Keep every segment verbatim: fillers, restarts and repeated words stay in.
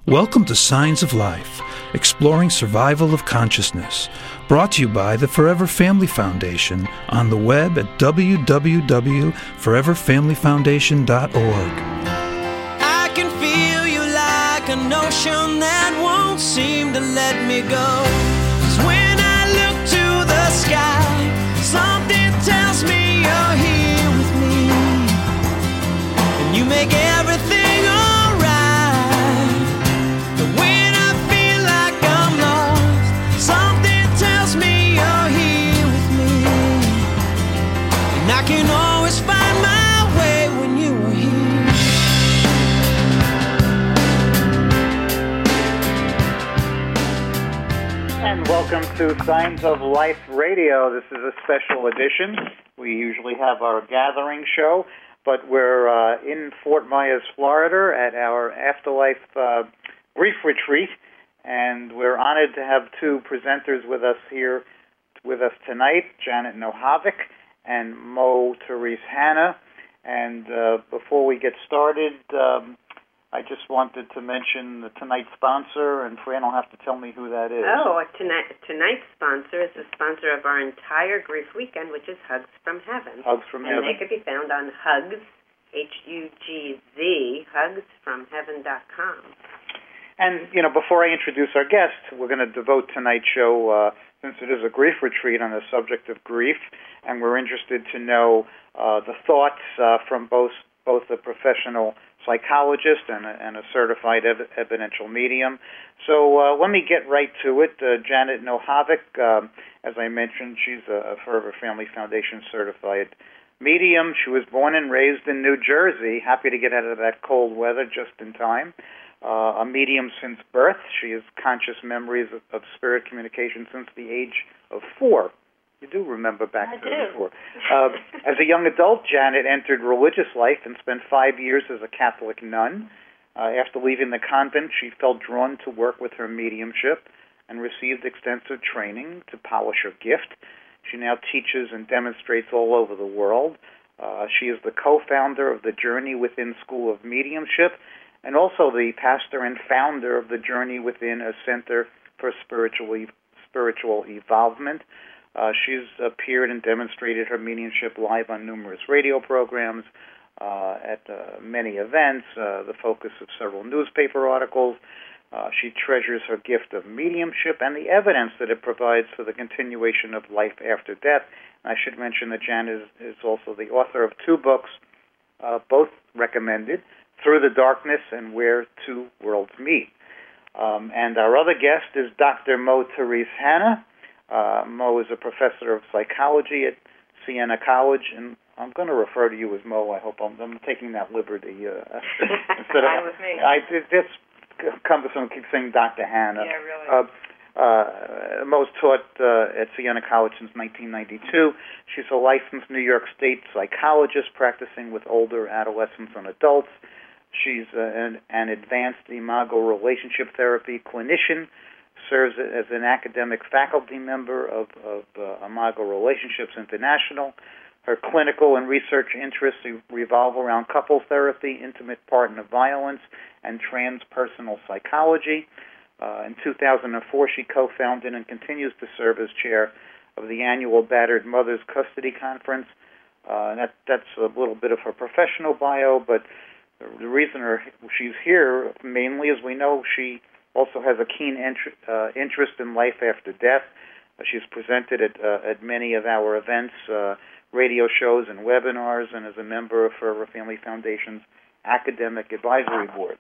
Welcome to Signs of Life, exploring survival of consciousness, brought to you by the Forever Family Foundation on the web at w w w dot forever family foundation dot org. I can feel you like an ocean that won't seem to let me go. 'Cause when I look to the sky, something tells me you're here with me, and you make everything alright. But when I feel like I'm lost, something tells me you're here with me, and I can always find my way when you are here. And welcome to Signs of Life Radio. This is a special edition. We usually have our gathering show, but we're uh, in Fort Myers, Florida at our Afterlife uh, Grief Retreat, and we're honored to have two presenters with us here with us tonight, Janet Nohavec and Mo Therese Hanna. And uh, before we get started, um, I just wanted to mention the tonight's sponsor, and Fran will have to tell me who that is. Oh, tonight, tonight's sponsor is the sponsor of our entire grief weekend, which is Hugs from Heaven. Hugs from and Heaven. And they could be found on Hugs, H U G Z, hugs from heaven dot com. And, you know, before I introduce our guest, we're going to devote tonight's show, uh, since it is a grief retreat, on the subject of grief, and we're interested to know uh, the thoughts uh, from both both a professional psychologist and a, and a certified ev- evidential medium. So uh, let me get right to it. Uh, Janet Nohavec, um, as I mentioned, she's a, a Forever Family Foundation certified medium. She was born and raised in New Jersey. Happy to get out of that cold weather just in time. Uh, a medium since birth. She has conscious memories of, of spirit communication since the age of four. You do remember back I to do. before. Uh, as a young adult, Janet entered religious life and spent five years as a Catholic nun. Uh, after leaving the convent, she felt drawn to work with her mediumship and received extensive training to polish her gift. She now teaches and demonstrates all over the world. Uh, she is the co-founder of the Journey Within School of Mediumship and also the pastor and founder of the Journey Within, a Center for Spiritual, Spiritual Evolvement. Uh, she's appeared and demonstrated her mediumship live on numerous radio programs, uh, at uh, many events, uh, the focus of several newspaper articles. Uh, she treasures her gift of mediumship and the evidence that it provides for the continuation of life after death. And I should mention that Janet is, is also the author of two books, uh, both recommended, Through the Darkness and Where Two Worlds Meet. Um, and our other guest is Doctor Mo Therese Hanna. Uh, Mo is a professor of psychology at Siena College, and I'm going to refer to you as Mo. I hope I'm, I'm taking that liberty. Uh, instead of, Fine with me. I did this cumbersome keep saying Doctor Hanna. Yeah, really. Uh, uh, Mo's taught uh, at Siena College since nineteen ninety-two. She's a licensed New York State psychologist practicing with older adolescents and adults. She's uh, an, an advanced imago relationship therapy clinician, serves as an academic faculty member of, of uh, Imago Relationships International. Her clinical and research interests revolve around couples therapy, intimate partner violence, and transpersonal psychology. Uh, in two thousand four, she co-founded and continues to serve as chair of the annual Battered Mothers Custody Conference. Uh, that, that's a little bit of her professional bio, but the reason her, she's here mainly is we know she also has a keen int- uh, interest in life after death. Uh, she's presented at, uh, at many of our events, uh, radio shows and webinars, and is a member of Forever Family Foundation's academic advisory board.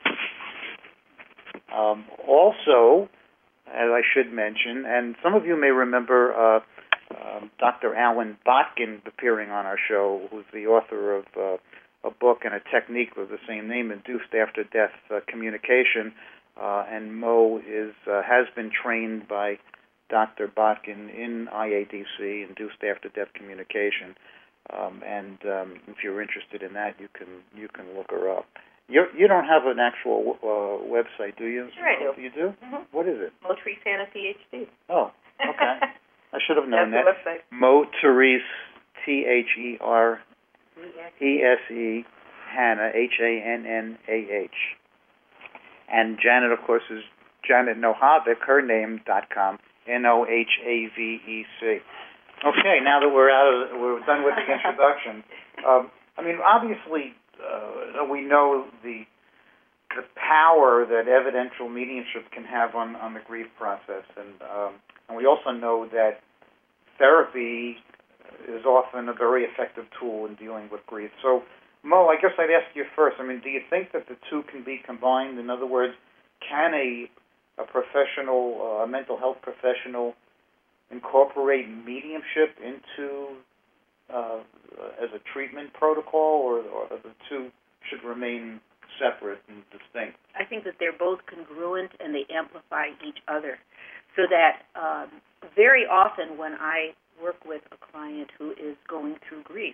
Um, also, as I should mention, and some of you may remember uh, uh, Doctor Alan Botkin appearing on our show, who's the author of uh, a book and a technique with the same name, Induced After Death uh, Communication. Uh, and Mo is uh, has been trained by Doctor Botkin in I A D C, Induced After Death Communication. Um, and um, if you're interested in that, you can you can look her up. You you don't have an actual uh, website, do you? Sure I do. You do? Mm-hmm. What is it? Mo Therese Hanna, P H D. Oh, okay. I should have known That's that. the website. Mo Therese, T H E R E S E, Hanna, H A N N A H. And Janet, of course, is Janet Nohavec, her name, dot com, N O H A V E C. Okay, now that we're out of, we're done with the introduction. Um, I mean, obviously, uh, we know the the power that evidential mediumship can have on, on the grief process, and um, and we also know that therapy is often a very effective tool in dealing with grief. So, Mo, I guess I'd ask you first. I mean, do you think that the two can be combined? In other words, can a a professional, a uh, mental health professional, incorporate mediumship into uh, as a treatment protocol, or, or the two should remain separate and distinct? I think that they're both congruent and they amplify each other. So that um, very often when I work with a client who is going through grief,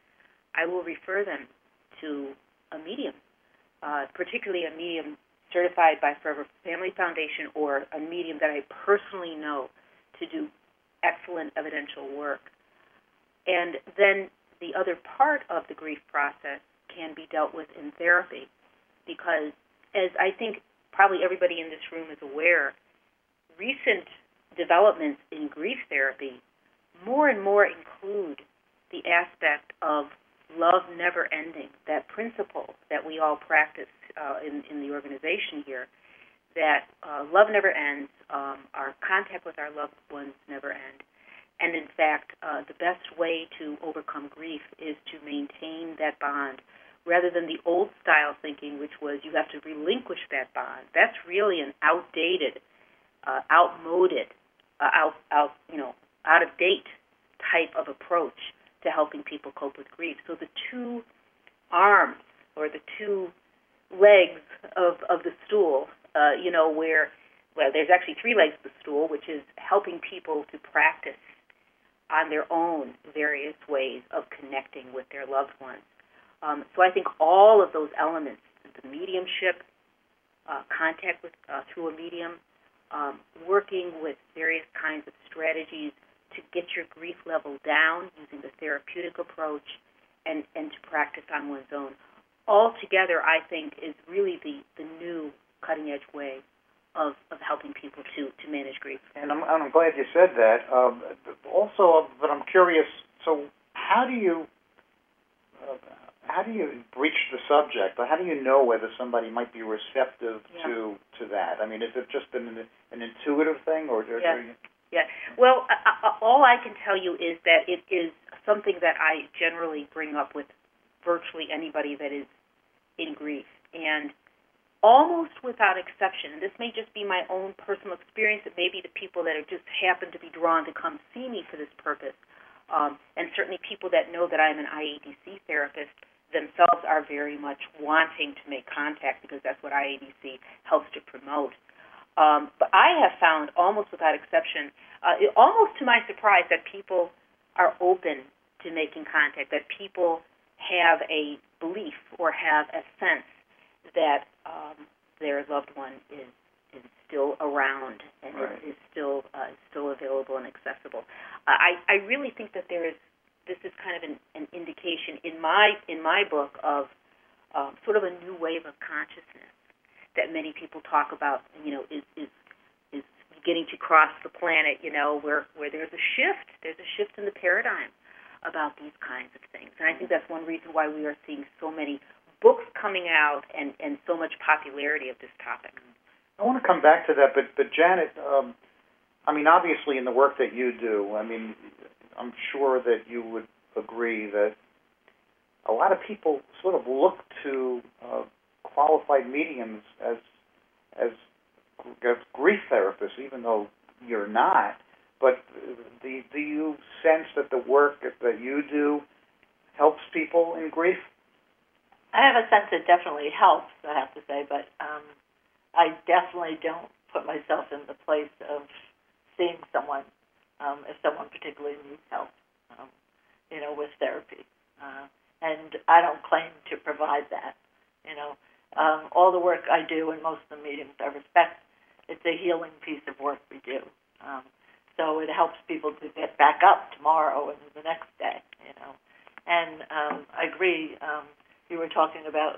I will refer them to a medium, uh, particularly a medium certified by Forever Family Foundation or a medium that I personally know to do excellent evidential work. And then the other part of the grief process can be dealt with in therapy because, as I think probably everybody in this room is aware, recent developments in grief therapy more and more include the aspect of love never ending, that principle that we all practice uh, in, in the organization here, that uh, love never ends, um, our contact with our loved ones never end. And in fact, uh, the best way to overcome grief is to maintain that bond rather than the old style thinking, which was you have to relinquish that bond. That's really an outdated, uh, outmoded, uh, out, out, you know, out of date type of approach to helping people cope with grief. So the two arms or the two legs of, of the stool, uh, you know, where, well, there's actually three legs of the stool, which is helping people to practice on their own various ways of connecting with their loved ones. Um, so I think all of those elements, the mediumship, uh, contact with uh, through a medium, um, working with various kinds of strategies to get your grief level down using the therapeutic approach and, and to practice on one's own. Altogether, I think, is really the, the new cutting-edge way of, of helping people to, to manage grief. And I'm, and I'm glad you said that. Um, also, but I'm curious, so how do you uh, how do you breach the subject? Or how do you know whether somebody might be receptive yeah. to to that? I mean, is it just an, an intuitive thing? or, or yeah. Yeah. Well, uh, all I can tell you is that it is something that I generally bring up with virtually anybody that is in grief. And almost without exception, and this may just be my own personal experience, it may be the people that are just happen to be drawn to come see me for this purpose, um, and certainly people that know that I'm an I A D C therapist themselves are very much wanting to make contact because that's what I A D C helps to promote. Um, but I have found, almost without exception, uh, it, almost to my surprise, that people are open to making contact, that people have a belief or have a sense that um, their loved one is is still around and right. is, is still uh, is still available and accessible. Uh, I I really think that there is this is kind of an, an indication in my in my book of um, sort of a new wave of consciousness that many people talk about. You know, is is is beginning to cross the planet. You know, where where there's a shift. There's a shift in the paradigm about these kinds of things, and I think that's one reason why we are seeing so many books coming out and, and so much popularity of this topic. I want to come back to that, but, but Janet, um, I mean, obviously in the work that you do, I mean, I'm sure that you would agree that a lot of people sort of look to uh, qualified mediums as, as as grief therapists, even though you're not. But do, do you sense that the work that you do helps people in grief? I have a sense it definitely helps, I have to say, but um, I definitely don't put myself in the place of seeing someone um, if someone particularly needs help, um, you know, with therapy. Uh, and I don't claim to provide that, you know. Um, all the work I do and most of the meetings I respect, it's a healing piece of work we do. Um, so it helps people to get back up tomorrow and the next day, you know. And um, I agree, um, you were talking about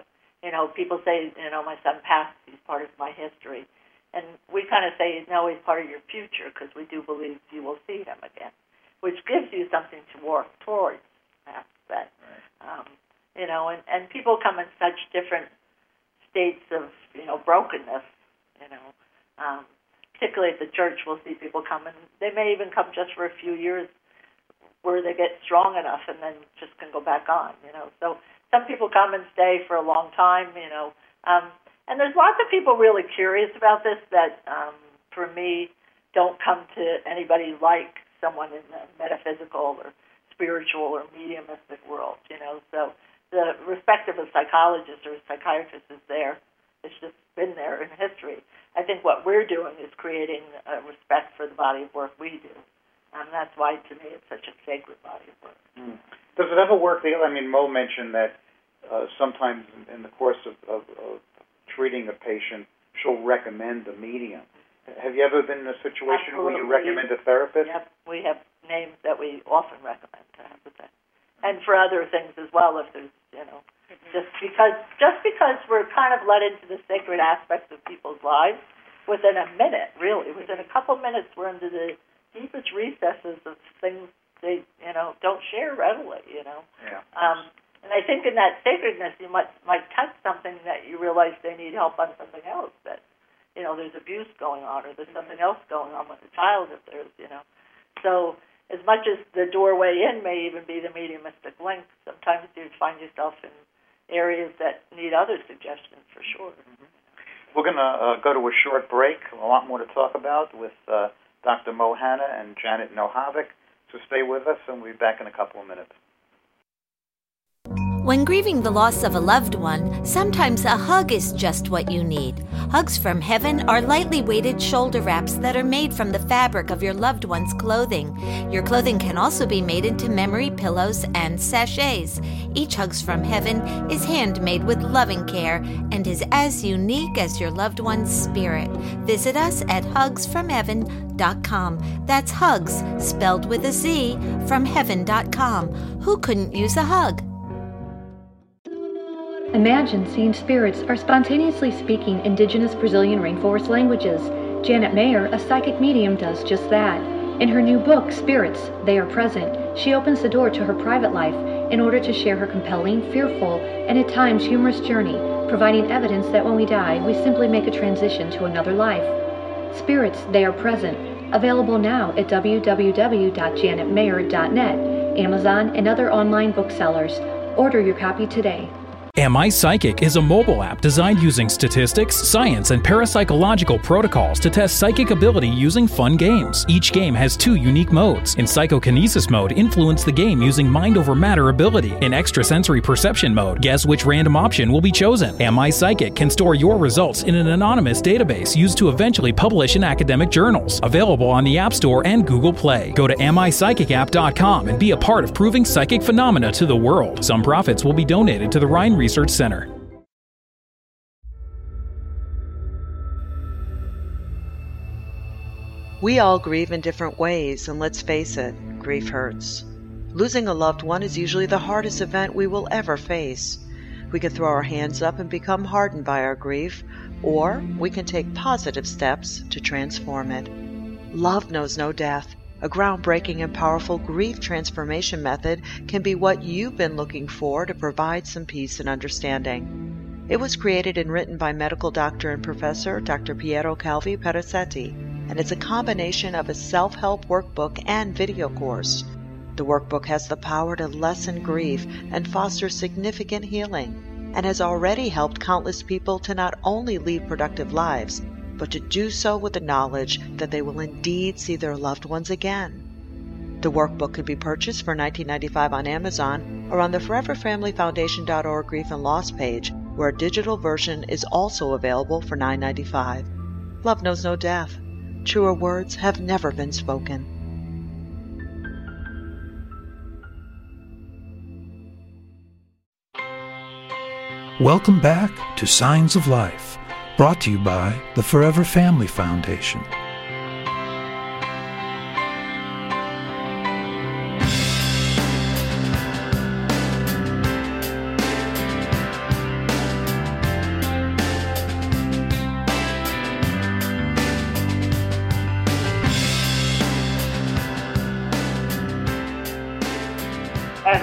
you know, people say, you know, my son passed, he's part of my history. And we kind of say, no, he's part of your future because we do believe you will see him again, which gives you something to work towards, I have to say. Right. Um, you know, and, and people come in such different states of, you know, brokenness, you know. Um, particularly at the church, we'll see people come, and they may even come just for a few years where they get strong enough and then just can go back on, you know. So some people come and stay for a long time, you know. Um, and there's lots of people really curious about this that, um, for me, don't come to anybody like someone in the metaphysical or spiritual or mediumistic world, you know. So the respect of a psychologist or a psychiatrist is there. It's just been there in history. I think what we're doing is creating a respect for the body of work we do. And that's why, to me, it's such a sacred body of work. Mm. Does it ever work? I mean, Mo mentioned that uh, sometimes in the course of, of, of treating a patient, she'll recommend a medium. Have you ever been in a situation Absolutely. where you recommend a therapist? Yep, we have names that we often recommend, I have to say. And for other things as well, if there's, you know, just because just because we're kind of let into the sacred aspects of people's lives, within a minute, really, within a couple minutes, we're into the deepest recesses of things they, you know, don't share readily, you know. Yeah. Um, and I think in that sacredness, you might might touch something that you realize they need help on something else, that, you know, there's abuse going on, or there's something else going on with the child if there's, you know. So as much as the doorway in may even be the mediumistic link, sometimes you find yourself in areas that need other suggestions, for sure. Mm-hmm. We're going to uh, go to a short break. A lot more to talk about with uh, Doctor Mo Hanna and Janet Nohavec. So stay with us, and we'll be back in a couple of minutes. When grieving the loss of a loved one, sometimes a hug is just what you need. Hugs from Heaven are lightly weighted shoulder wraps that are made from the fabric of your loved one's clothing. Your clothing can also be made into memory pillows and sachets. Each Hugs from Heaven is handmade with loving care and is as unique as your loved one's spirit. Visit us at hugs from heaven dot com. That's hugs, spelled with a Z, from heaven dot com. Who couldn't use a hug? Imagine seeing spirits are spontaneously speaking indigenous Brazilian rainforest languages. Janet Mayer, a psychic medium, does just that. In her new book, Spirits, They Are Present, she opens the door to her private life in order to share her compelling, fearful, and at times humorous journey, providing evidence that when we die, we simply make a transition to another life. Spirits, They Are Present, available now at w w w dot janet mayer dot net, Amazon, and other online booksellers. Order your copy today. Am I Psychic is a mobile app designed using statistics, science, and parapsychological protocols to test psychic ability using fun games. Each game has two unique modes. In psychokinesis mode, influence the game using mind over matter ability. In extrasensory perception mode, guess which random option will be chosen. Am I Psychic can store your results in an anonymous database used to eventually publish in academic journals. Available on the App Store and Google Play. Go to am I psychic app dot com and be a part of proving psychic phenomena to the world. Some profits will be donated to the Rhine Research Center. We all grieve in different ways, and let's face it, grief hurts. Losing a loved one is usually the hardest event we will ever face. We can throw our hands up and become hardened by our grief, or we can take positive steps to transform it. Love knows no death. A groundbreaking and powerful grief transformation method can be what you've been looking for to provide some peace and understanding. It was created and written by medical doctor and professor Doctor Piero Calvi Perazzetti, and it's a combination of a self-help workbook and video course. The workbook has the power to lessen grief and foster significant healing, and has already helped countless people to not only lead productive lives, but to do so with the knowledge that they will indeed see their loved ones again. The workbook can be purchased for nineteen ninety-five dollars on Amazon or on the forever family foundation dot org Grief and Loss page, where a digital version is also available for nine ninety-five. Love knows no death. Truer words have never been spoken. Welcome back to Signs of Life, brought to you by the Forever Family Foundation.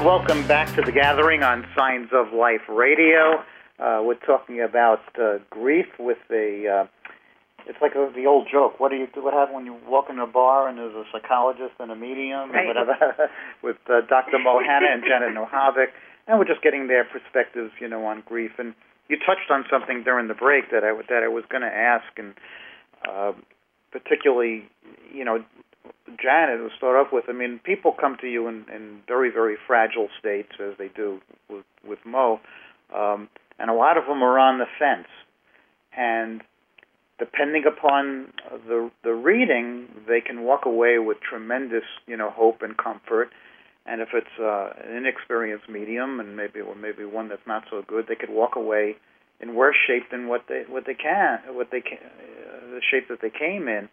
Welcome back to The Gathering on Signs of Life Radio. Uh, we're talking about uh, grief with a, uh, it's like a, the old joke. What do you what happens when you walk in a bar and there's a psychologist and a medium, right. and whatever, with uh, Doctor Mo Hanna and Janet Nohavec, and we're just getting their perspectives, you know, on grief. And you touched on something during the break that I, that I was going to ask, and uh, particularly, you know, Janet, to start off with, I mean, people come to you in, in very, very fragile states, as they do with, with Mo, um, and a lot of them are on the fence. And depending upon the the reading, they can walk away with tremendous, you know, hope and comfort. And if it's uh, an inexperienced medium, and maybe or maybe one that's not so good, they could walk away in worse shape than what they what they can what they can, uh, the shape that they came in.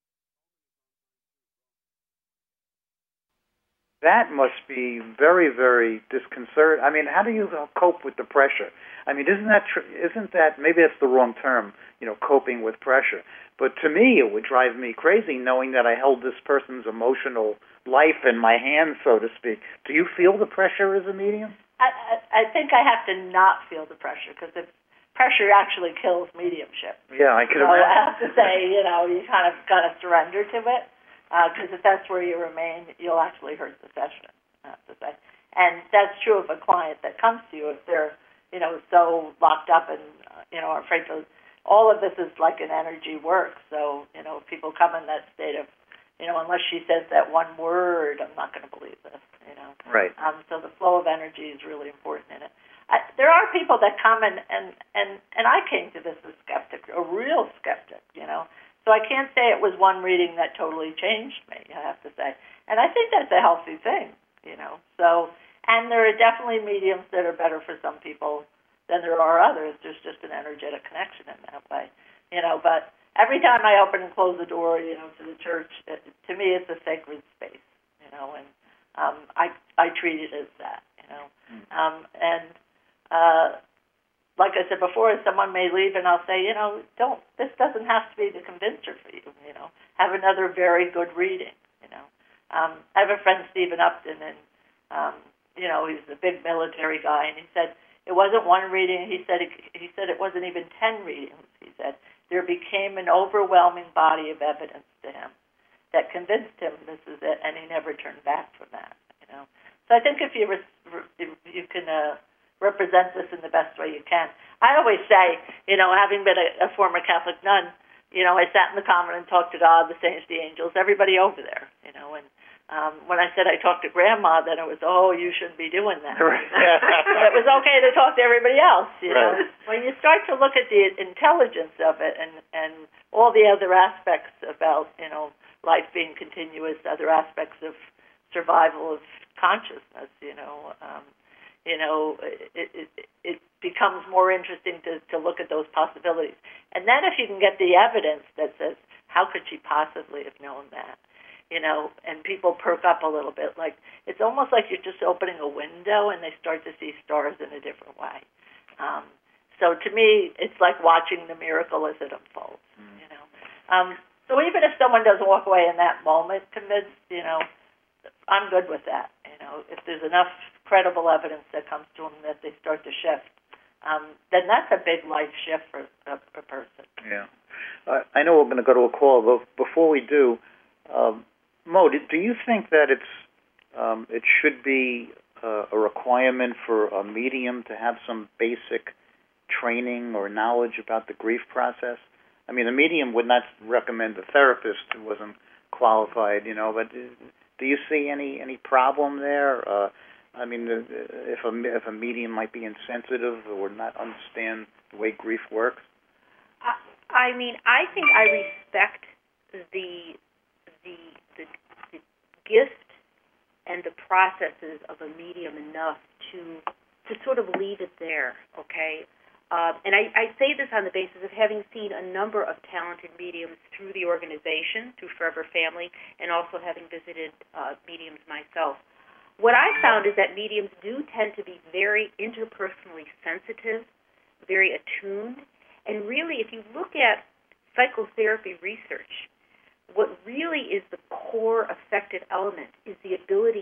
That must be very, very disconcerting. I mean, how do you cope with the pressure? I mean, isn't that tr- isn't that maybe that's the wrong term, you know, coping with pressure. But to me, it would drive me crazy knowing that I held this person's emotional life in my hands, so to speak. Do you feel the pressure as a medium? I, I, I think I have to not feel the pressure, because if pressure actually kills mediumship. Yeah, I can so imagine. I have to say, you know, you kind of got to surrender to it. Because uh, if that's where you remain, you'll actually hurt the session, I have to say. And that's true of a client that comes to you if they're, you know, so locked up and, uh, you know, are afraid to. All of this is like an energy work. So, you know, if people come in that state of, you know, unless she says that one word, I'm not going to believe this, you know. Right. Um, so the flow of energy is really important in it. I, there are people that come and, and, and, and I came to this as a skeptic, a real skeptic, you know. So I can't say it was one reading that totally changed me, I have to say. And I think that's a healthy thing, you know. So, and there are definitely mediums that are better for some people than there are others. There's just an energetic connection in that way, you know. But every time I open and close the door, you know, to the church, it, to me it's a sacred space, you know, and um, I I treat it as that, you know. Mm. Um, and uh like I said before, someone may leave, and I'll say, you know, don't. This doesn't have to be the convincer for you. You know, have another very good reading. You know, um, I have a friend, Stephen Upton, and um, you know, he's a big military guy, and he said it wasn't one reading. He said it, he said it wasn't even ten readings. He said there became an overwhelming body of evidence to him that convinced him this is it, and he never turned back from that. You know, so I think if you re- if you can. Uh, represent this in the best way you can. I always say, you know, having been a, a former Catholic nun, you know, I sat in the convent and talked to God, the saints, the angels, everybody over there, you know, and um, when I said I talked to Grandma, then it was, oh, you shouldn't be doing that. It was okay to talk to everybody else, you know. Right. When you start to look at the intelligence of it and, and all the other aspects about, you know, life being continuous, other aspects of survival of consciousness, you know, um, you know, it, it, it becomes more interesting to, to look at those possibilities. And then if you can get the evidence that says, how could she possibly have known that? You know, and people perk up a little bit. Like, it's almost like you're just opening a window and they start to see stars in a different way. Um, so to me, it's like watching the miracle as it unfolds, mm. you know. Um, so even if someone doesn't walk away in that moment convinced, you know, I'm good with that. You know, if there's enough credible evidence that comes to them that they start to shift, um, then that's a big life shift for a, a person. Yeah. Uh, I know we're going to go to a call, but before we do, um, Mo, do, do you think that it's um, it should be uh, a requirement for a medium to have some basic training or knowledge about the grief process? I mean, a medium would not recommend a therapist who wasn't qualified, you know, but do you see any, any problem there? Uh, I mean, if a, if a medium might be insensitive or not understand the way grief works? I, I mean, I think I respect the, the the the gift and the processes of a medium enough to to sort of leave it there, okay? Uh, and I, I say this on the basis of having seen a number of talented mediums through the organization, through Forever Family, and also having visited uh, mediums myself. What I found is that mediums do tend to be very interpersonally sensitive, very attuned, and really, if you look at psychotherapy research, what really is the core affective element is the ability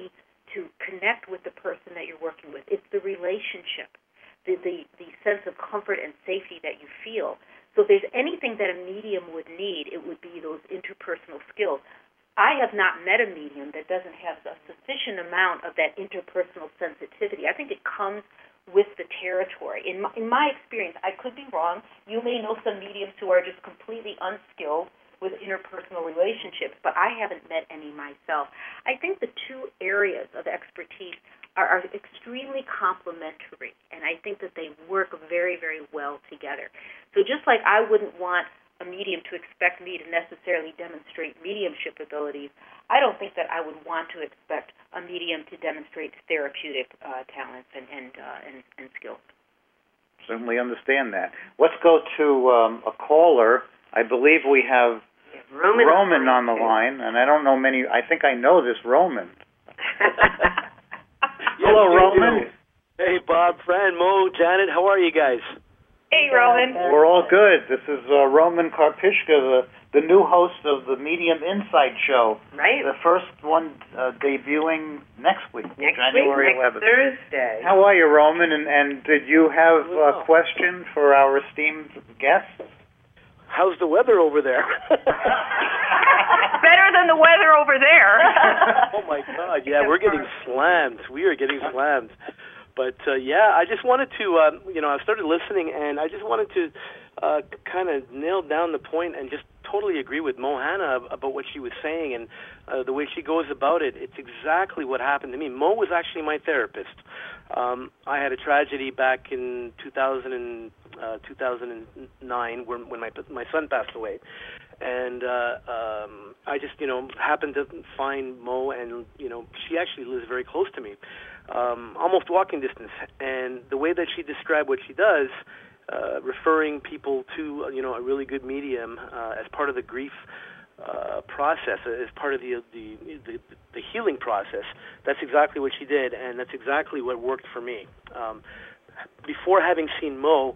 to connect with the person that you're working with. It's the relationship, the, the, the sense of comfort and safety that you feel. So if there's anything that a medium would need, it would be those interpersonal skills. I have not met a medium that doesn't have a sufficient amount of that interpersonal sensitivity. I think it comes with the territory. In my, in my experience, I could be wrong. You may know some mediums who are just completely unskilled with interpersonal relationships, but I haven't met any myself. I think the two areas of expertise are, are extremely complementary, and I think that they work very, very well together. So just like I wouldn't want a medium to expect me to necessarily demonstrate mediumship abilities, I don't think that I would want to expect a medium to demonstrate therapeutic uh, talents and and, uh, and and skills. Certainly understand that. Let's go to um, a caller. I believe we have Roman, Roman on the line, and I don't know many. I think I know this Roman. Hello, Roman. Do. Hey, Bob, Fran, Mo, Janet, how are you guys? Hey, Roman. We're all good. This is uh, Roman Karpishka, the, the new host of the Medium Insight Show. Right. The first one uh, debuting next week, next January week, next eleventh. Thursday. How are you, Roman? And, and did you have a question for our esteemed guests? How's the weather over there? Better than the weather over there. Oh, my God. Yeah, we're getting slammed. We are getting slammed. But, uh, yeah, I just wanted to, uh, you know, I started listening, and I just wanted to uh, kind of nail down the point and just totally agree with Mo Hannah about what she was saying and uh, the way she goes about it. It's exactly what happened to me. Mo was actually my therapist. Um, I had a tragedy back in two thousand, uh, two thousand nine when, when my my son passed away. And uh, um, I just, you know, happened to find Mo, and, you know, she actually lives very close to me, um, almost walking distance. And the way that she described what she does, uh, referring people to, you know, a really good medium uh, as part of the grief uh, process, as part of the, the the the healing process, that's exactly what she did, and that's exactly what worked for me. Um, before having seen Mo,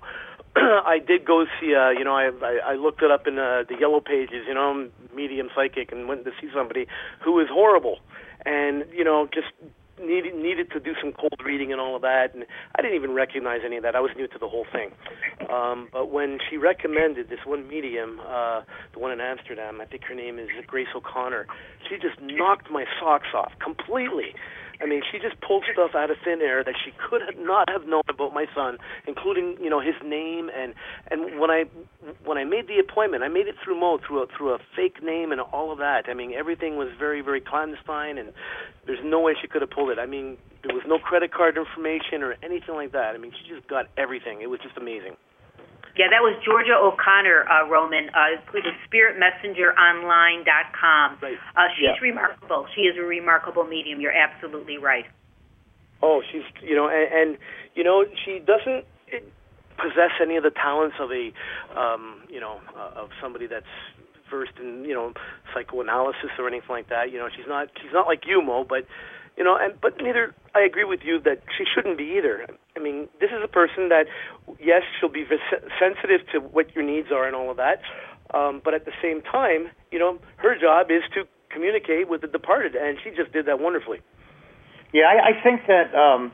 I did go see, uh, you know, I, I I looked it up in uh, the Yellow Pages, you know, medium psychic, and went to see somebody who was horrible, and, you know, just needed needed to do some cold reading and all of that, and I didn't even recognize any of that. I was new to the whole thing. Um, but when she recommended this one medium, uh, the one in Amsterdam, I think her name is Grace O'Connor, she just knocked my socks off completely. I mean, she just pulled stuff out of thin air that she could not have known about my son, including, you know, his name. And, and when I when I made the appointment, I made it through Mo, through a, through a fake name and all of that. I mean, everything was very, very clandestine, and there's no way she could have pulled it. I mean, there was no credit card information or anything like that. I mean, she just got everything. It was just amazing. Yeah, that was Georgia O'Connor, uh, Roman, uh, with spirit messenger online dot com. Right. Uh, she's yeah. remarkable. She is a remarkable medium. You're absolutely right. Oh, she's, you know, and, and you know, she doesn't possess any of the talents of a, um, you know, uh, of somebody that's versed in, you know, psychoanalysis or anything like that. You know, she's not, she's not like you, Mo, but, you know, and but neither, I agree with you that she shouldn't be either. I mean, this is a person that, yes, she'll be sensitive to what your needs are and all of that, um, but at the same time, you know, her job is to communicate with the departed, and she just did that wonderfully. Yeah, I, I think that, um,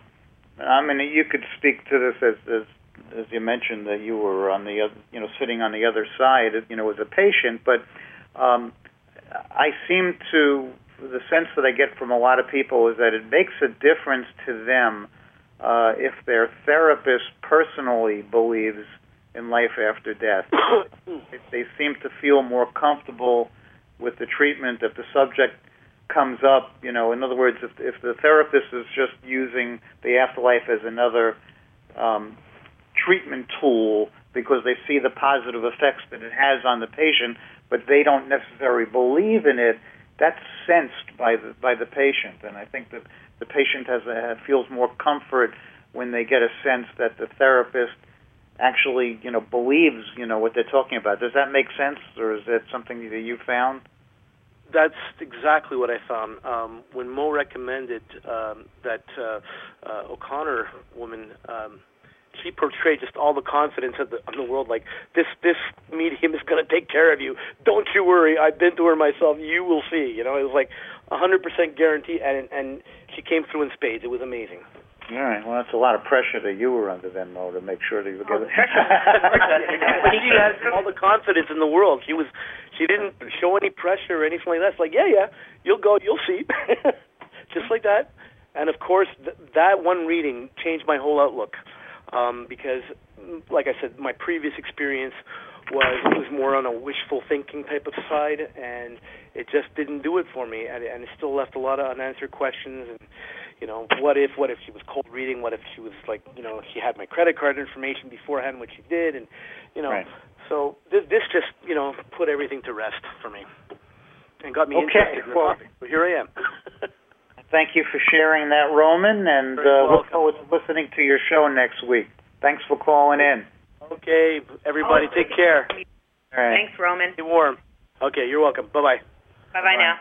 I mean, you could speak to this as, as as you mentioned that you were on the other, you know, sitting on the other side, you know, as a patient, but um, I seem to, the sense that I get from a lot of people is that it makes a difference to them uh, if their therapist personally believes in life after death. If they seem to feel more comfortable with the treatment if the subject comes up, you know, in other words, if, if the therapist is just using the afterlife as another um, treatment tool because they see the positive effects that it has on the patient, but they don't necessarily believe in it, that's sensed by the by the patient, and I think that the patient has a, feels more comfort when they get a sense that the therapist actually, you know, believes, you know, what they're talking about. Does that make sense, or is that something that you found? That's exactly what I found. Um, when Mo recommended um, that uh, uh, O'Connor woman, um, she portrayed just all the confidence of the, of the world, like, this this medium is going to take care of you. Don't you worry. I've been to her myself. You will see. You know, it was like one hundred percent guarantee, and and she she came through in spades. It was amazing. All right. Well, that's a lot of pressure that you were under then, Mo, to make sure that you were Oh, getting. but she had all the confidence in the world. She was, she didn't show any pressure or anything like that. It's like, yeah, yeah, you'll go, you'll see, just like that. And of course, th- that one reading changed my whole outlook, um, because, like I said, my previous experience was was more on a wishful thinking type of side, and it just didn't do it for me, and, and it still left a lot of unanswered questions. And you know, what if, what if she was cold reading? What if she was like, you know, she had my credit card information beforehand, which she did, and you know, right. so this this just you know put everything to rest for me, and got me okay. interested in the well, topic. So here I am. Thank you for sharing that, Roman, and uh, look forward to listening to your show next week. Thanks for calling in. Okay, everybody, Oh, take care. All right. Thanks, Roman. Stay warm. Okay, you're welcome. Bye-bye. Bye-bye now.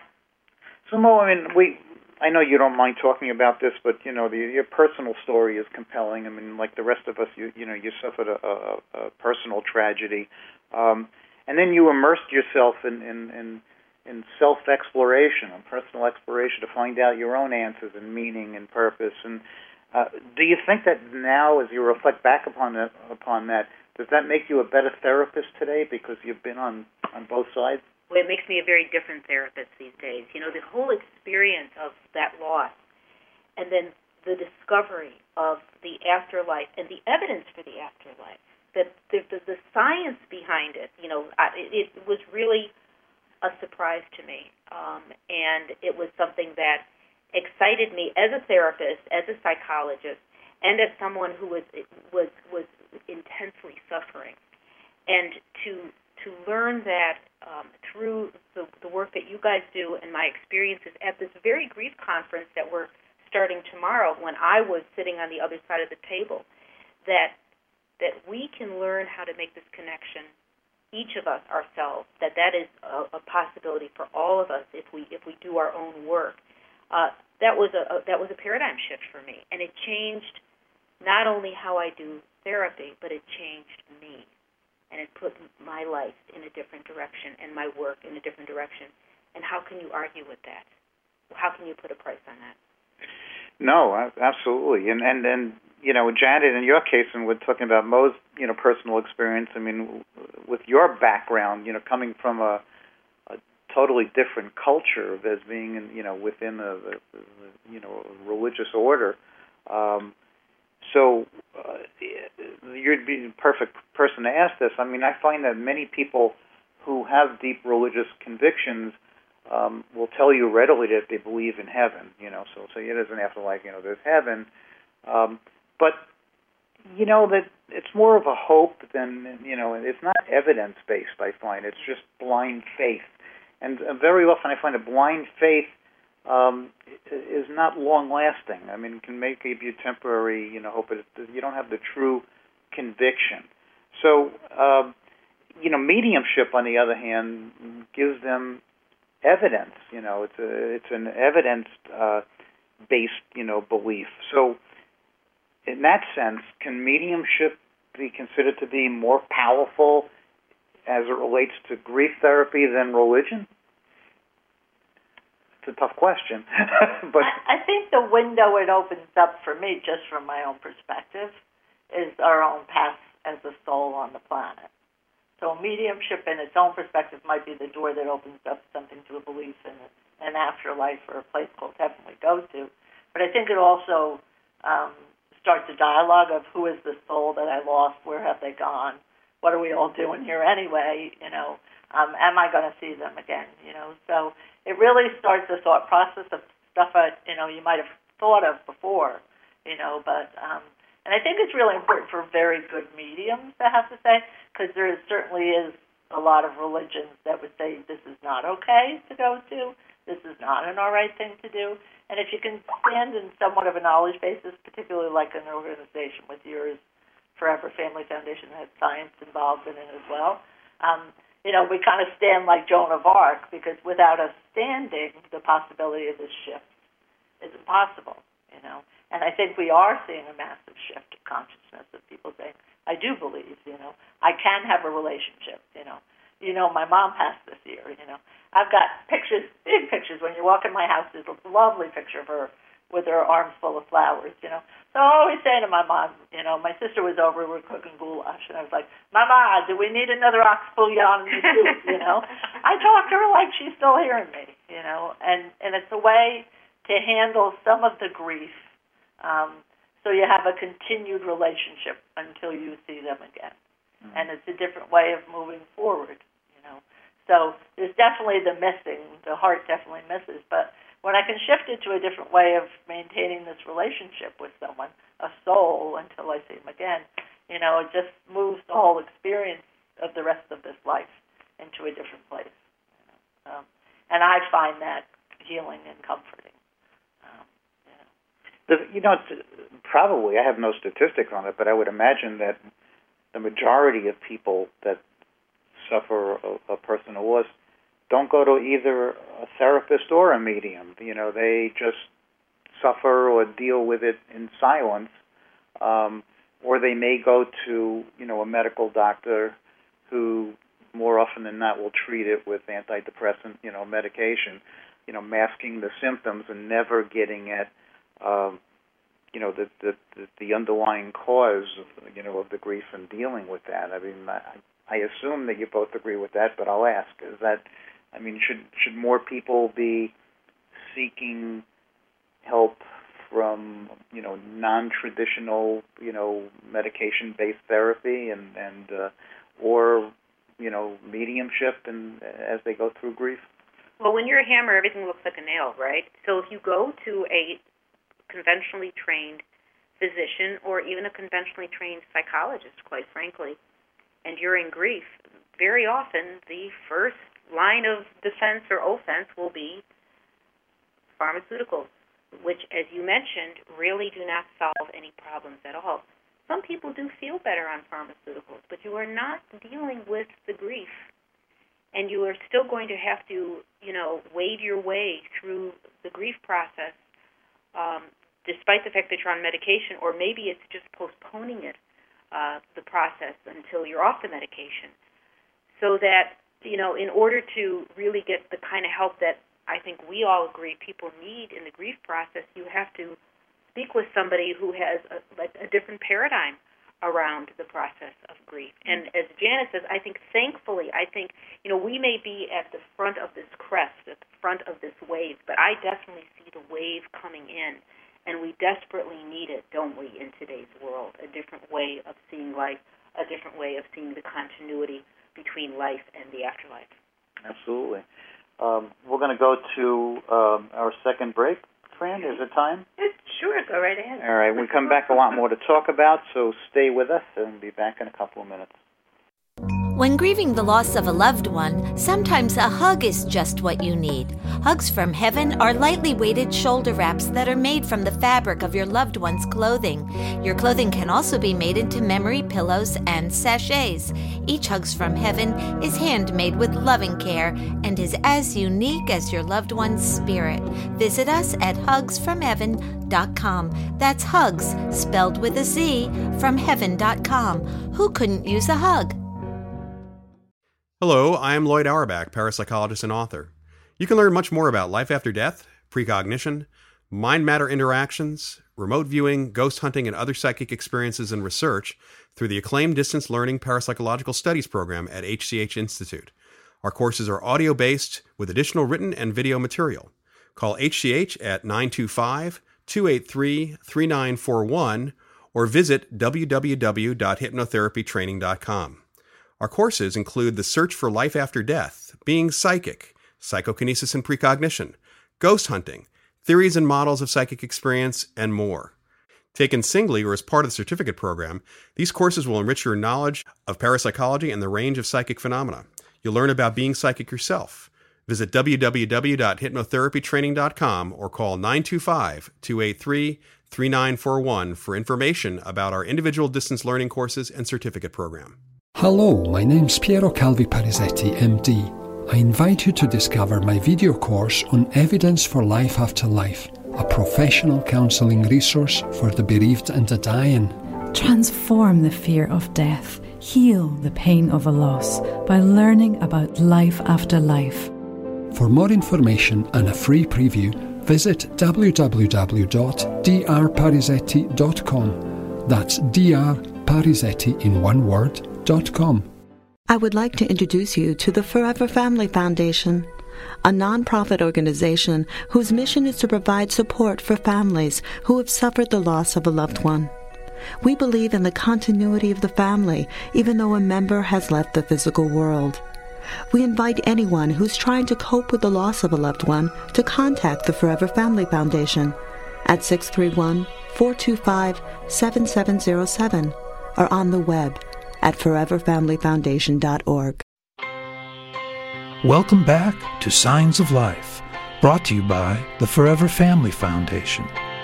So, Mo, I mean, we, I know you don't mind talking about this, but, you know, the, your personal story is compelling. I mean, like the rest of us, you, you know, you suffered a, a, a personal tragedy. Um, and then you immersed yourself in, in, in, in self-exploration, and personal exploration to find out your own answers and meaning and purpose. And uh, do you think that now, as you reflect back upon that, upon that, does that make you a better therapist today because you've been on, on both sides? Well, it makes me a very different therapist these days. You know, the whole experience of that loss and then the discovery of the afterlife and the evidence for the afterlife, that the, the, the science behind it, you know, I, it, it was really a surprise to me. Um, and it was something that excited me as a therapist, as a psychologist, and as someone who was was was intensely suffering. And to to learn that um, through the, the work that you guys do and my experiences at this very grief conference that we're starting tomorrow, when I was sitting on the other side of the table, that that we can learn how to make this connection, each of us ourselves, that that is a, a possibility for all of us if we if we do our own work. Uh, that was a, a that was a paradigm shift for me, and it changed not only how I do therapy, but it changed me, and it put my life in a different direction and my work in a different direction. And how can you argue with that? How can you put a price on that? No, absolutely. And and and you know, Janet, in your case, and we're talking about Mo's, you know, personal experience. I mean, with your background, you know, coming from a, a totally different culture as being, in, you know, within a, a, a you know a religious order. Um, so uh, you'd be the perfect person to ask this. I mean, I find that many people who have deep religious convictions um, will tell you readily that they believe in heaven. You know, so so yeah, there's an afterlife. You know, there's heaven. Um, But, you know, that it's more of a hope than, you know, it's not evidence-based, I find. It's just blind faith. And uh, very often I find a blind faith um, is not long-lasting. I mean, it can make give you temporary, you know, hope, but you don't have the true conviction. So, uh, you know, mediumship, on the other hand, gives them evidence. You know, it's a, it's an evidence-based, you know, belief. So, in that sense, can mediumship be considered to be more powerful as it relates to grief therapy than religion? It's a tough question. but I, I think the window it opens up for me, just from my own perspective, is our own path as a soul on the planet. So mediumship in its own perspective might be the door that opens up something to a belief in an afterlife or a place called heaven we go to. But I think it also um, starts a dialogue of who is the soul that I lost, where have they gone, what are we all doing here anyway, you know, um, am I going to see them again, you know. So it really starts a thought process of stuff that, you know, you might have thought of before, you know, but, um, and I think it's really important for very good mediums, I have to say, because there is, certainly is a lot of religions that would say this is not okay to go to, this is not an all right thing to do. And if you can stand in somewhat of a knowledge basis, particularly like an organization with yours, Forever Family Foundation, that has science involved in it as well, um, you know, we kind of stand like Joan of Arc, because without us standing, the possibility of this shift is impossible, you know. And I think we are seeing a massive shift of consciousness of people saying, I do believe, you know, I can have a relationship, you know. You know, my mom passed this year, you know. I've got pictures, big pictures. When you walk in my house, there's a lovely picture of her with her arms full of flowers, you know. So I always say to my mom, you know, my sister was over, we were cooking goulash, and I was like, Mama, do we need another ox bouillon in the soup, you know? I talk to her like she's still hearing me, you know, and, and it's a way to handle some of the grief, um, so you have a continued relationship until you see them again. Mm-hmm. And it's a different way of moving forward, you know. So there's definitely the missing, the heart definitely misses, but when I can shift it to a different way of maintaining this relationship with someone, a soul, until I see them again, you know, it just moves the whole experience of the rest of this life into a different place. You know? um, and I find that healing and comforting. Um, you know, the, you know it's, probably, I have no statistics on it, but I would imagine that the majority of people that suffer a, a personal loss don't go to either a therapist or a medium. You know, they just suffer or deal with it in silence, um, or they may go to, you know, a medical doctor who more often than not will treat it with antidepressant, you know, medication, you know, masking the symptoms and never getting at, um, you know, the, the the underlying cause, of, you know, of the grief and dealing with that. I mean, I, I assume that you both agree with that, but I'll ask: is that I mean, should should more people be seeking help from, you know, non-traditional, you know, medication-based therapy and and uh, or, you know, mediumship and as they go through grief? Well, when you're a hammer, everything looks like a nail, right? So if you go to a conventionally trained physician or even a conventionally trained psychologist, quite frankly, and you're in grief, very often the first line of defense or offense will be pharmaceuticals, which, as you mentioned, really do not solve any problems at all. Some people do feel better on pharmaceuticals, but you are not dealing with the grief, and you are still going to have to, you know, wade your way through the grief process, um, despite the fact that you're on medication, or maybe it's just postponing it, uh, the process until you're off the medication, so that, you know, in order to really get the kind of help that I think we all agree people need in the grief process, you have to speak with somebody who has a, like a different paradigm around the process of grief. And as Janet says, I think thankfully, I think, you know, we may be at the front of this crest, at the front of this wave, but I definitely see the wave coming in, and we desperately need it, don't we, in today's world, a different way of seeing life, a different way of seeing the continuity between life and the afterlife. Absolutely. Um, we're going to go to um, our second break. Fran, is it time? Sure, go right ahead. All right, we come back a lot more to talk about, so stay with us, and we'll be back in a couple of minutes. When grieving the loss of a loved one, sometimes a hug is just what you need. Hugs from Heaven are lightly weighted shoulder wraps that are made from the fabric of your loved one's clothing. Your clothing can also be made into memory pillows and sachets. Each Hugs from Heaven is handmade with loving care and is as unique as your loved one's spirit. Visit us at hugs from heaven dot com. That's hugs, spelled with a Z, from heaven dot com. Who couldn't use a hug? Hello, I am Lloyd Auerbach, parapsychologist and author. You can learn much more about life after death, precognition, mind-matter interactions, remote viewing, ghost hunting, and other psychic experiences and research through the acclaimed Distance Learning Parapsychological Studies program at H C H Institute. Our courses are audio-based with additional written and video material. Call H C H at nine two five, two eight three, three nine four one or visit w w w dot hypnotherapy training dot com. Our courses include The Search for Life After Death, Being Psychic, Psychokinesis and Precognition, Ghost Hunting, Theories and Models of Psychic Experience, and more. Taken singly or as part of the certificate program, these courses will enrich your knowledge of parapsychology and the range of psychic phenomena. You'll learn about being psychic yourself. Visit w w w dot hypnotherapy training dot com or call nine two five, two eight three, three nine four one for information about our individual distance learning courses and certificate program. Hello, my name's Piero Calvi Parisetti, M D. I invite you to discover my video course on Evidence for Life After Life, a professional counseling resource for the bereaved and the dying. Transform the fear of death, heal the pain of a loss by learning about life after life. For more information and a free preview, visit w w w dot d r parizetti dot com. That's D R Parizetti in one word, dot com. I would like to introduce you to the Forever Family Foundation, a nonprofit organization whose mission is to provide support for families who have suffered the loss of a loved one. We believe in the continuity of the family, even though a member has left the physical world. We invite anyone who's trying to cope with the loss of a loved one to contact the Forever Family Foundation at six three one, four two five, seven seven zero seven or on the web at forever family foundation dot org. Welcome back to Signs of Life, brought to you by the Forever Family Foundation.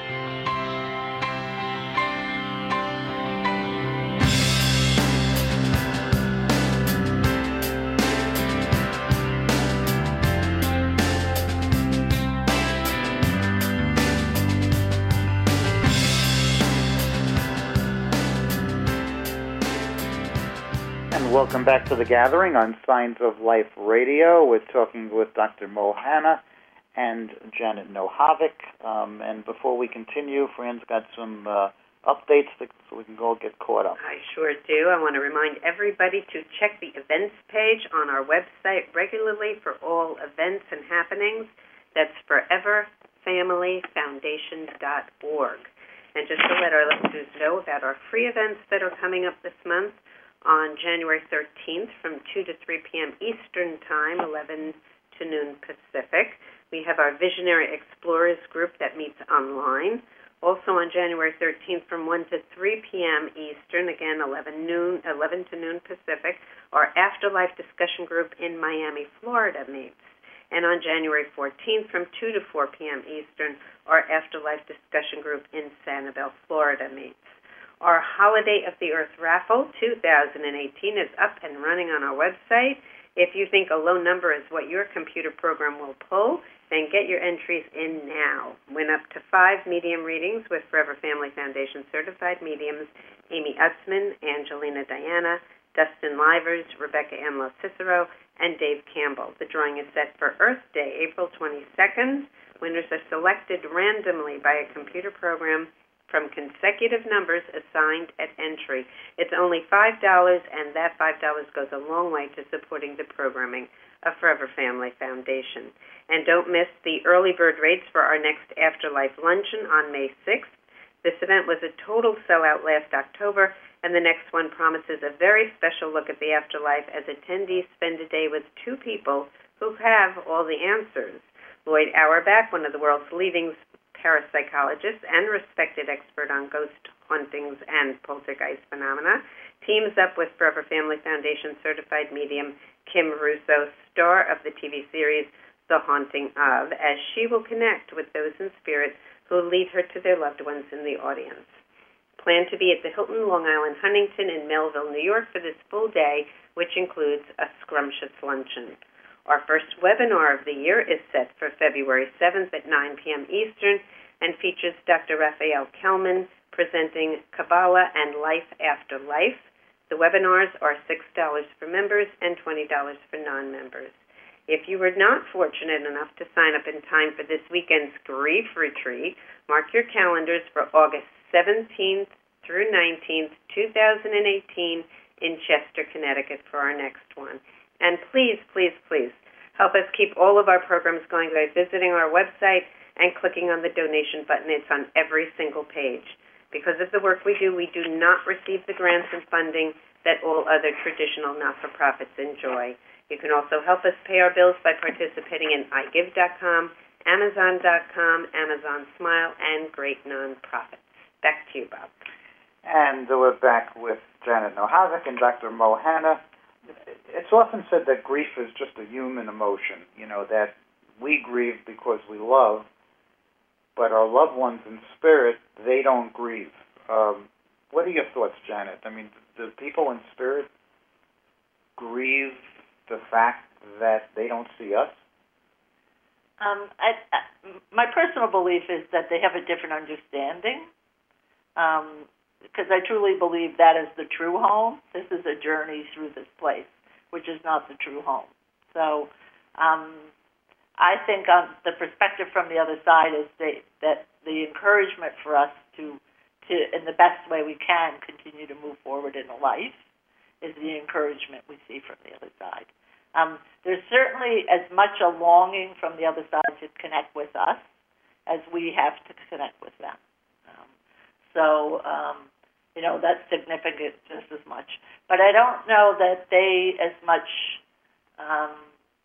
Welcome back to The Gathering on Signs of Life Radio. We're talking with Doctor Mo Hanna and Janet Nohavec. Um, and before we continue, Fran's got some uh, updates to, so we can all get caught up. I sure do. I want to remind everybody to check the events page on our website regularly for all events and happenings. That's forever family foundation dot org. And just to let our listeners know about our free events that are coming up this month, on January thirteenth from two to three p.m. Eastern Time, eleven to noon Pacific. We have our Visionary Explorers group that meets online. Also on January thirteenth from one to three p.m. Eastern, again eleven to noon Pacific, our Afterlife discussion group in Miami, Florida meets. And on January fourteenth from two to four p.m. Eastern, our Afterlife discussion group in Sanibel, Florida meets. Our Holiday of the Earth raffle two thousand eighteen is up and running on our website. If you think a low number is what your computer program will pull, then get your entries in now. Win up to five medium readings with Forever Family Foundation certified mediums Amy Utzman, Angelina Diana, Dustin Livers, Rebecca Ann Cicero, and Dave Campbell. The drawing is set for Earth Day, April twenty-second. Winners are selected randomly by a computer program from consecutive numbers assigned at entry. It's only five dollars, and that five dollars goes a long way to supporting the programming of Forever Family Foundation. And don't miss the early bird rates for our next Afterlife Luncheon on May sixth. This event was a total sellout last October, and the next one promises a very special look at the afterlife as attendees spend a day with two people who have all the answers. Lloyd Auerbach, one of the world's leading parapsychologist and respected expert on ghost hauntings and poltergeist phenomena, teams up with Forever Family Foundation certified medium Kim Russo, star of the T V series The Haunting of, as she will connect with those in spirit who lead her to their loved ones in the audience. Plan to be at the Hilton Long Island Huntington in Melville, New York for this full day, which includes a scrumptious luncheon. Our first webinar of the year is set for February seventh at nine p.m. Eastern and features Doctor Raphael Kelman presenting Kabbalah and Life After Life. The webinars are six dollars for members and twenty dollars for non-members. If you were not fortunate enough to sign up in time for this weekend's grief retreat, mark your calendars for August seventeenth through nineteenth, two thousand eighteen in Chester, Connecticut for our next one. And please, please, please help us keep all of our programs going by visiting our website and clicking on the donation button. It's on every single page. Because of the work we do, we do not receive the grants and funding that all other traditional not-for-profits enjoy. You can also help us pay our bills by participating in i give dot com, amazon dot com, Amazon Smile, and great nonprofits. Back to you, Bob. And we're back with Janet Nohavec and Doctor Mo Hanna. It's often said that grief is just a human emotion, you know, that we grieve because we love, but our loved ones in spirit, they don't grieve. Um, what are your thoughts, Janet? I mean, do people in spirit grieve the fact that they don't see us? Um, I, I, my personal belief is that they have a different understanding, um, because I truly believe that is the true home. This is a journey through this place, which is not the true home. So um, I think on the perspective from the other side is they, that the encouragement for us to, to, in the best way we can, continue to move forward in life is the encouragement we see from the other side. Um, there's certainly as much a longing from the other side to connect with us as we have to connect with them. Um, so, um, you know, that's significant just as much. But I don't know that they as much um,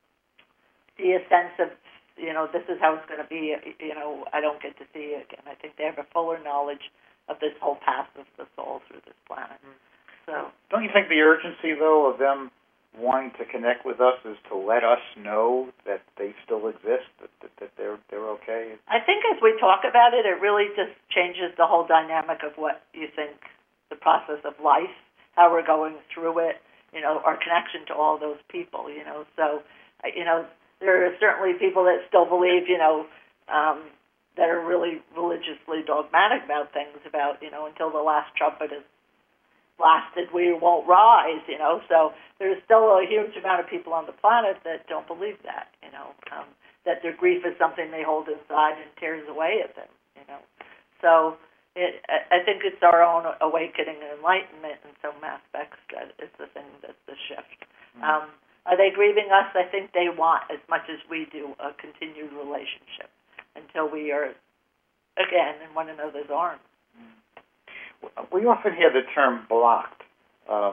see a sense of, you know, this is how it's going to be, you know, I don't get to see it again. I think they have a fuller knowledge of this whole path of the soul through this planet. So, don't you think the urgency, though, of them wanting to connect with us is to let us know that they still exist, that, that, that they're they're okay? I think as we talk about it, it really just changes the whole dynamic of what you think the process of life, how we're going through it, you know, our connection to all those people, you know. So, you know, there are certainly people that still believe, you know, um, that are really religiously dogmatic about things, about, you know, until the last trumpet is blasted, we won't rise, you know. So there's still a huge amount of people on the planet that don't believe that, you know, um, that their grief is something they hold inside and tears away at them, you know. So it, I think it's our own awakening and enlightenment in some aspects that is the thing that's the shift. Mm-hmm. Um, are they grieving us? I think they want, as much as we do, a continued relationship until we are, again, in one another's arms. We often hear the term blocked. Um,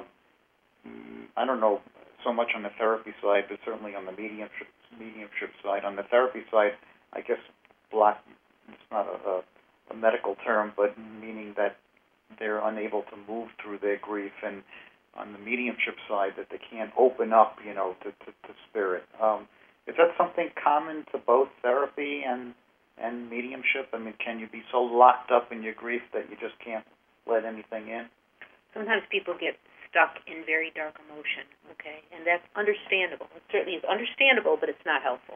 I don't know so much on the therapy side, but certainly on the mediumship, mediumship side. On the therapy side, I guess blocked, it's not a, a, a medical term, but meaning that they're unable to move through their grief. And on the mediumship side, that they can't open up, you know, to, to, to spirit. Um, is that something common to both therapy and, and mediumship? I mean, can you be so locked up in your grief that you just can't let anything in? Sometimes people get stuck in very dark emotion, okay? And that's understandable. It certainly is understandable, but it's not helpful.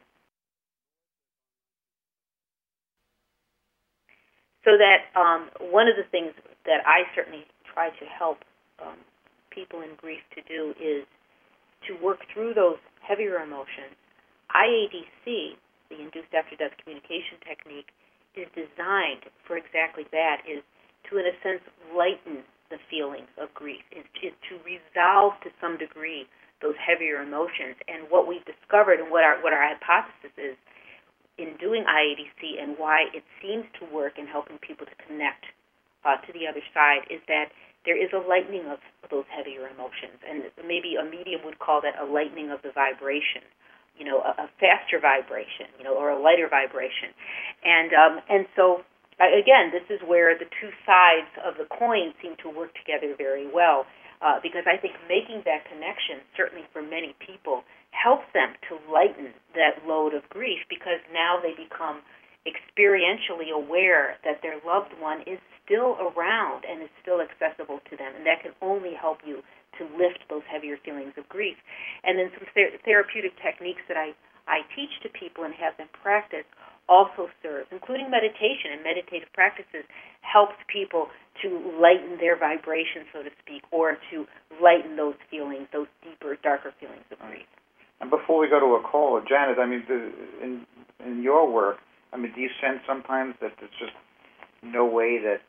So that um, one of the things that I certainly try to help um, people in grief to do is to work through those heavier emotions. I A D C, the Induced After-Death Communication Technique, is designed for exactly that, is to, in a sense, lighten the feelings of grief, is, is to resolve to some degree those heavier emotions. And what we've discovered and what our what our hypothesis is in doing I A D C and why it seems to work in helping people to connect uh, to the other side is that there is a lightening of those heavier emotions. And maybe a medium would call that a lightening of the vibration, you know, a, a faster vibration, you know, or a lighter vibration. And um, and so again, this is where the two sides of the coin seem to work together very well, uh, because I think making that connection, certainly for many people, helps them to lighten that load of grief, because now they become experientially aware that their loved one is still around and is still accessible to them, and that can only help you to lift those heavier feelings of grief. And then some ther- therapeutic techniques that I, I teach to people and have them practice also serves, including meditation and meditative practices, helps people to lighten their vibration, so to speak, or to lighten those feelings, those deeper, darker feelings of grief. And before we go to a call, Janet, I mean, the, in in your work, I mean, do you sense sometimes that there's just no way that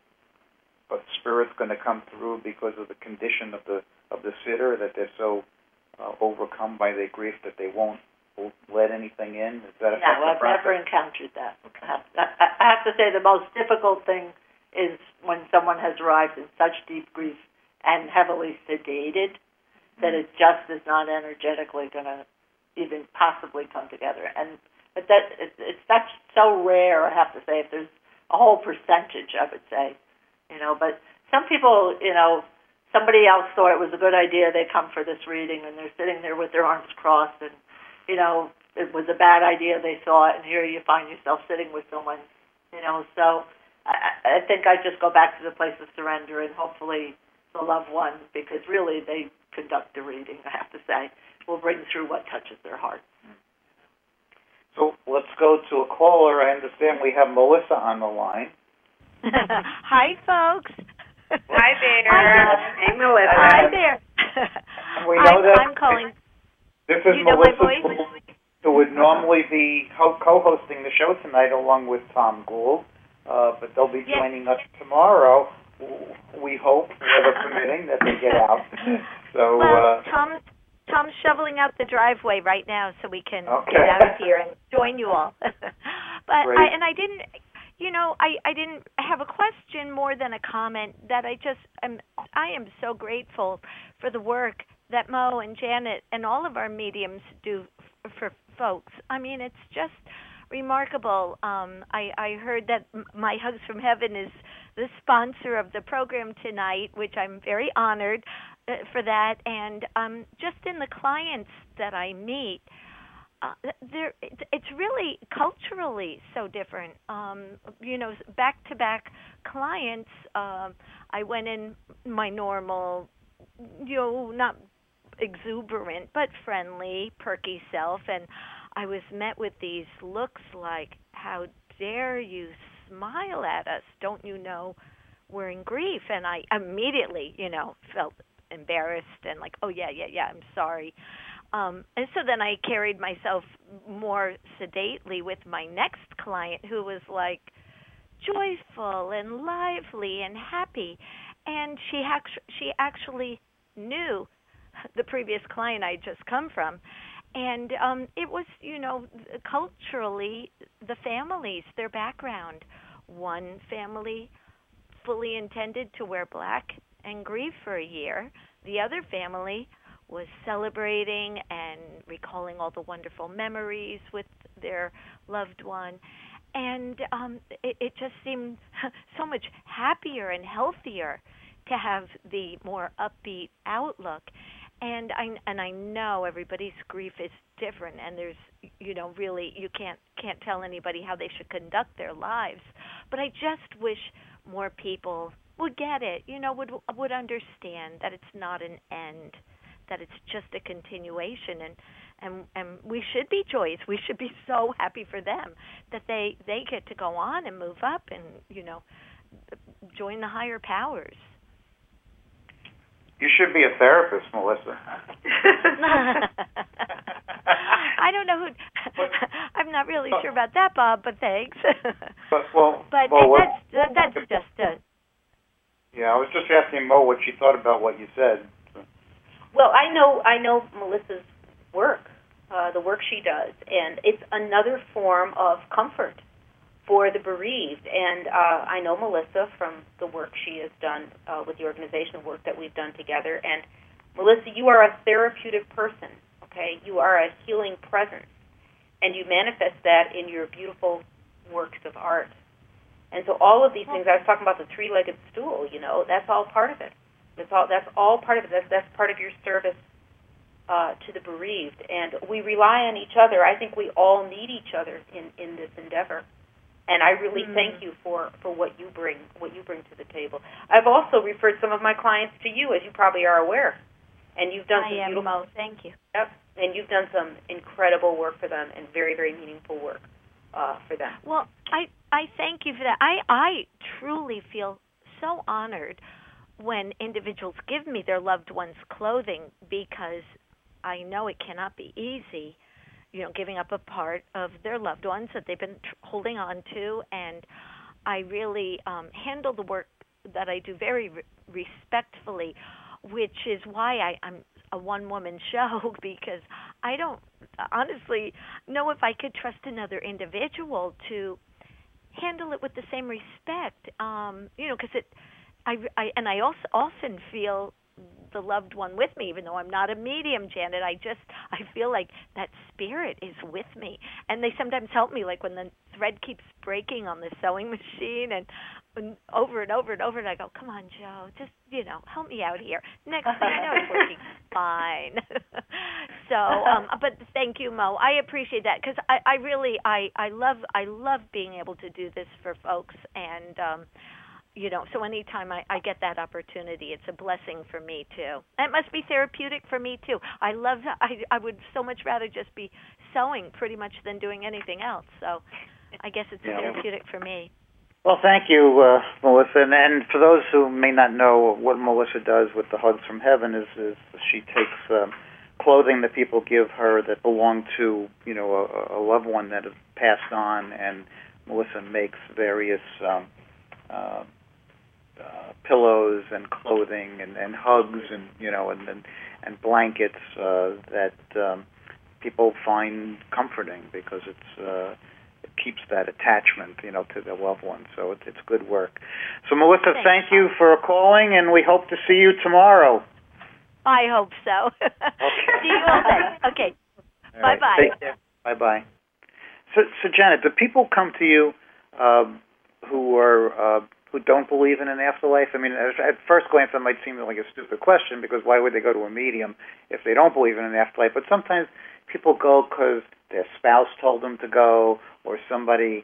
a spirit's going to come through because of the condition of the of the sitter, that they're so uh, overcome by their grief that they won't let anything in? Is that a No, I've never encountered that. Okay. I, have, I have to say the most difficult thing is when someone has arrived in such deep grief and heavily sedated mm-hmm. that it just is not energetically going to even possibly come together. And but that it's, it's that's so rare, I have to say. If there's a whole percentage, I would say, you know. But some people, you know, somebody else thought it was a good idea. They come for this reading and they're sitting there with their arms crossed and, you know, it was a bad idea, they thought, and here you find yourself sitting with someone, you know. So I, I think I just go back to the place of surrender and hopefully the loved one, because really they conduct the reading, I have to say, will bring through what touches their heart. So let's go to a caller. I understand we have Melissa on the line. Hi, folks. Hi there. Hey, Melissa. Hi there. We know I'm, that I'm calling. This is you know Melissa, my voice? who would normally certainly be ho- co-hosting the show tonight along with Tom Gould, uh, but they'll be joining yes. us tomorrow. We hope, weather permitting, that they get out. So, well, uh, Tom's, Tom's shoveling out the driveway right now so we can okay. get out of here and join you all. but I, and I didn't, you know, I, I didn't have a question more than a comment that I just am. I am so grateful for the work that Mo and Janet and all of our mediums do f- for folks. I mean, it's just remarkable. Um, I, I heard that My Hugs from Heaven is the sponsor of the program tonight, which I'm very honored uh, for that. And um, just in the clients that I meet, uh, there it's really culturally so different. Um, you know, back-to-back clients, uh, I went in my normal, you know, not exuberant, but friendly, perky self, and I was met with these looks like, how dare you smile at us? Don't you know we're in grief? And I immediately, you know, felt embarrassed and like, oh, yeah, yeah, yeah, I'm sorry. Um, and so then I carried myself more sedately with my next client, who was like joyful and lively and happy. And she, actu- she actually knew the previous client I had just come from. And um, it was, you know, culturally, the families, their background. One family fully intended to wear black and grieve for a year. The other family was celebrating and recalling all the wonderful memories with their loved one. And um, it, it just seemed so much happier and healthier to have the more upbeat outlook. And I and I know everybody's grief is different, and there's, you know, really you can't can't tell anybody how they should conduct their lives. But I just wish more people would get it, you know, would would understand that it's not an end, that it's just a continuation, and and and we should be joyous. We should be so happy for them that they they get to go on and move up and, you know, join the higher powers. You should be a therapist, Melissa. I don't know who. I'm not really sure about that, Bob, but thanks. But well, but well, that's that, that's just a. Yeah, I was just asking Mo what she thought about what you said. Well, I know I know Melissa's work, uh, the work she does, and it's another form of comfort for the bereaved. And uh, I know Melissa from the work she has done uh, with the organization, the work that we've done together. And Melissa, you are a therapeutic person, okay? You are a healing presence, and you manifest that in your beautiful works of art. And so all of these things, I was talking about the three-legged stool, you know, that's all part of it. That's all, that's all part of it. That's, that's part of your service uh, to the bereaved. And we rely on each other. I think we all need each other in, in this endeavor. And I really mm. thank you for, for what you bring, what you bring to the table. I've also referred some of my clients to you, as you probably are aware, and you've done I some am, beautiful. Mo. Thank you. Yep, and you've done some incredible work for them, and very, very meaningful work uh, for them. Well, I I thank you for that. I I truly feel so honored when individuals give me their loved ones' clothing, because I know it cannot be easy, you know, giving up a part of their loved ones that they've been tr- holding on to. And I really um, handle the work that I do very re- respectfully, which is why I, I'm a one-woman show, because I don't honestly know if I could trust another individual to handle it with the same respect. Um, you know, because it, I, I, and I also often feel the loved one with me, even though I'm not a medium, Janet. I just, I feel like that spirit is with me. And they sometimes help me, like when the thread keeps breaking on the sewing machine, and, and over and over and over, and I go, come on, Joe, just, you know, help me out here. Next thing I know, it's working fine. So, um, but thank you, Mo. I appreciate that, because I, I really, I, I love, I love being able to do this for folks, and, um, you know, so anytime I, I get that opportunity, it's a blessing for me, too. And it must be therapeutic for me, too. I love, I, I would so much rather just be sewing pretty much than doing anything else. So I guess it's yeah. therapeutic for me. Well, thank you, uh, Melissa. And, and for those who may not know, what Melissa does with the Hugs from Heaven is, is she takes um, clothing that people give her that belong to, you know, a, a loved one that has passed on, and Melissa makes various um, uh, uh, pillows and clothing and, and hugs and, you know, and and, and blankets uh, that um, people find comforting because it's uh, it keeps that attachment, you know, to their loved one. So it's, it's good work. So Melissa, thank you for calling, and we hope to see you tomorrow. I hope so. Okay. See you all then. Okay. All Bye-bye. Right. Take care. Bye-bye. So, so Janet, do people come to you uh, who are uh, who don't believe in an afterlife? I mean, at, at first glance, that might seem like a stupid question, because why would they go to a medium if they don't believe in an afterlife? But sometimes people go because their spouse told them to go, or somebody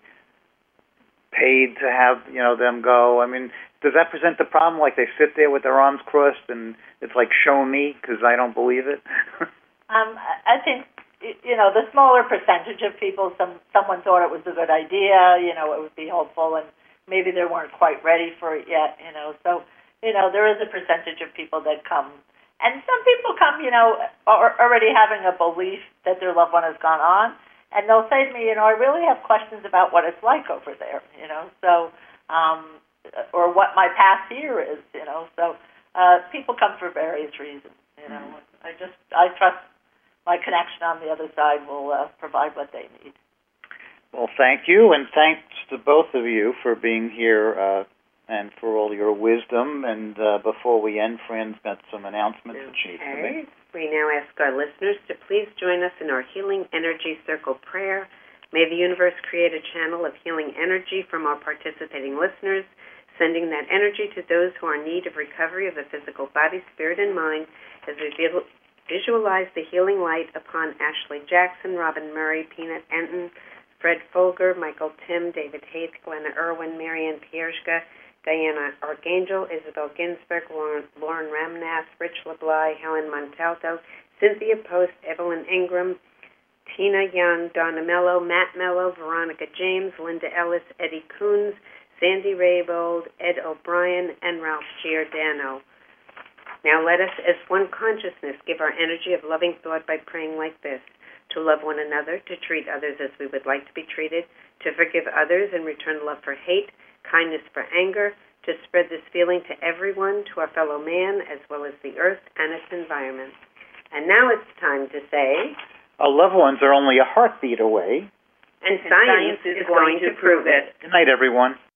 paid to have, you know, them go. I mean, does that present the problem? Like they sit there with their arms crossed, and it's like, show me, because I don't believe it? um, I think, you know, the smaller percentage of people, some someone thought it was a good idea, you know, it would be helpful, and maybe they weren't quite ready for it yet, you know. So, you know, there is a percentage of people that come. And some people come, you know, are already having a belief that their loved one has gone on, and they'll say to me, you know, I really have questions about what it's like over there, you know, so, um, or what my path here is, you know. So uh, people come for various reasons, you know. I just, I trust my connection on the other side will uh, provide what they need. Well, thank you, and thanks to both of you for being here uh, and for all your wisdom. And uh, before we end, Fran's got some announcements that she needs to make. We now ask our listeners to please join us in our Healing Energy Circle prayer. May the universe create a channel of healing energy from our participating listeners, sending that energy to those who are in need of recovery of the physical body, spirit, and mind, as we visualize the healing light upon Ashley Jackson, Robin Murray, Peanut Enton, Fred Folger, Michael Tim, David Haith, Glenna Irwin, Marianne Pierzka, Diana Archangel, Isabel Ginsberg, Lauren, Lauren Ramnath, Rich LeBly, Helen Montalto, Cynthia Post, Evelyn Ingram, Tina Young, Donna Mello, Matt Mello, Veronica James, Linda Ellis, Eddie Coons, Sandy Raybold, Ed O'Brien, and Ralph Giordano. Now let us, as one consciousness, give our energy of loving thought by praying like this: to love one another, to treat others as we would like to be treated, to forgive others and return love for hate, kindness for anger, to spread this feeling to everyone, to our fellow man, as well as the earth and its environment. And now it's time to say, our loved ones are only a heartbeat away. And, and science, science is, is going, going to prove it. Good night, everyone.